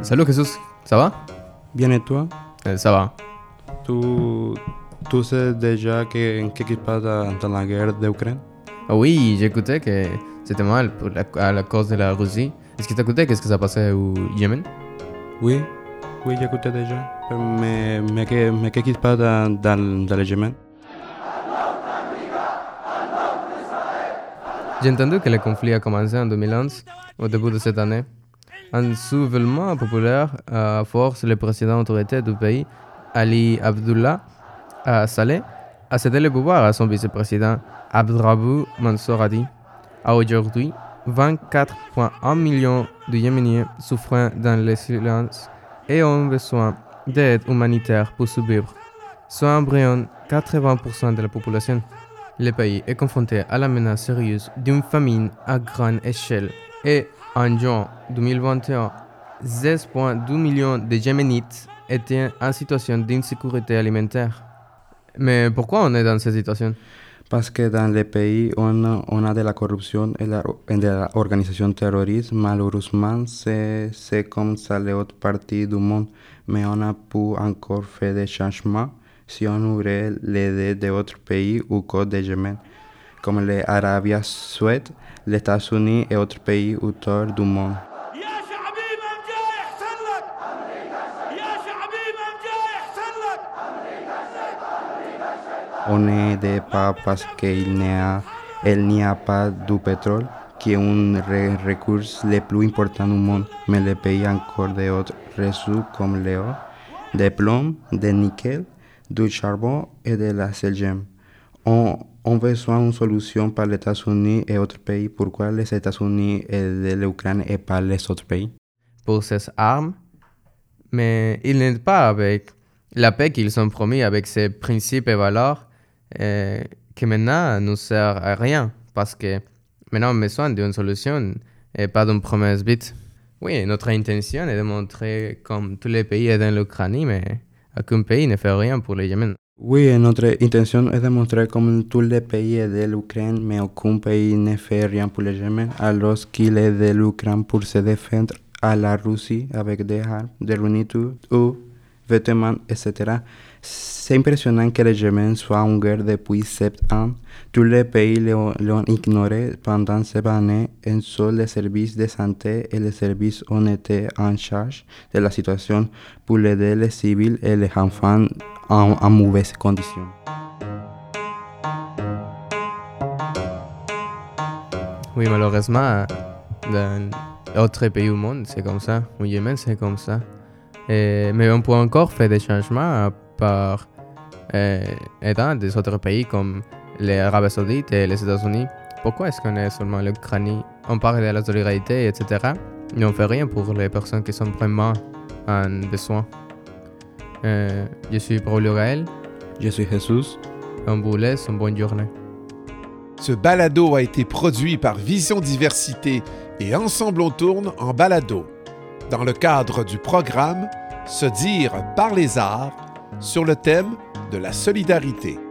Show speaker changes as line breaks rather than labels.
Salut Jesus, ça va?
Bien et toi?
Ça va.
Tu sais déjà qu'est-ce qui se passe dans la guerre d'Ukraine?
Oui, j'écoutais que c'était mal à la cause de la Russie. Est-ce que t'écoutais qu'est-ce que ça passait au Yémen?
Oui, j'écoutais déjà. Mais qu'est-ce qui se passe dans le Yémen?
J'ai entendu que le conflit a commencé en 2011, au début de cette année. Un soulèvement populaire a forcé le président autoritaire du pays, Ali Abdullah Saleh, à céder le pouvoir à son vice-président Abdrabou Mansour Hadi. À aujourd'hui, 24,1 millions de Yéméniens souffrent dans le silence et ont besoin d'aide humanitaire pour survivre, soit environ 80% de la population. Le pays est confronté à la menace sérieuse d'une famine à grande échelle et en juin 2021, 16,2 millions de Yéménites étaient en situation d'insécurité alimentaire. Mais pourquoi on est dans cette situation?
Parce que dans le pays, on a de la corruption et de l'organisation terroriste. Malheureusement, c'est comme ça l'autre partie du monde. Mais on a pu encore faire des changements si on ouvrait l'aide d'autres pays ou code de Yémen, comme l'Arabie Saoudite, les États-Unis et autres pays autour du monde. On n'aide pas parce qu'il n'y a pas de pétrole, qui est un ressource le plus important du monde, mais le pays a encore d'autres ressources comme l'or, du plomb, du nickel, du charbon et de la selgem. On besoin d'une solution par les États-Unis et autres pays. Pourquoi les États-Unis aident l'Ukraine et pas les autres pays?
Pour ces armes, mais ils n'aident pas avec la paix qu'ils ont promis, avec ces principes et valeurs qui maintenant ne servent à rien, parce que maintenant on a besoin d'une solution et pas d'une promesse vite. Oui, notre intention est de montrer comme tous les pays aident l'Ukraine, mais aucun pays ne fait rien pour le Yémen.
Oui, notre intention est de montrer comme tous les pays aident l'Ukraine, mais aucun pays ne fait rien pour le Yémen, alors qu'il aide l'Ukraine pour se défendre à la Russie avec des armes, des nourritures ou vêtements, etc. C'est impressionnant que le Yémen soit en guerre depuis 7 ans. Tous les pays l'ont ignoré pendant ces années et seuls les services de santé et les services ont été en charge de la situation pour aider les civils et les enfants en mauvaises conditions.
Oui, malheureusement, dans d'autres pays au monde, c'est comme ça. Au Yémen, c'est comme ça. Mais on peut encore faire des changements par aidant des autres pays comme l'Arabie Saoudite et les États-Unis. Pourquoi est-ce qu'on est seulement l'Ukraine? On parle de la solidarité, etc. Mais on ne fait rien pour les personnes qui sont vraiment en besoin. Je suis Paul Gaël.
Je suis Jesus.
On vous laisse une bonne journée.
Ce balado a été produit par Vision Diversité et Ensemble on tourne en balado, dans le cadre du programme Se dire par les arts sur le thème de la solidarité.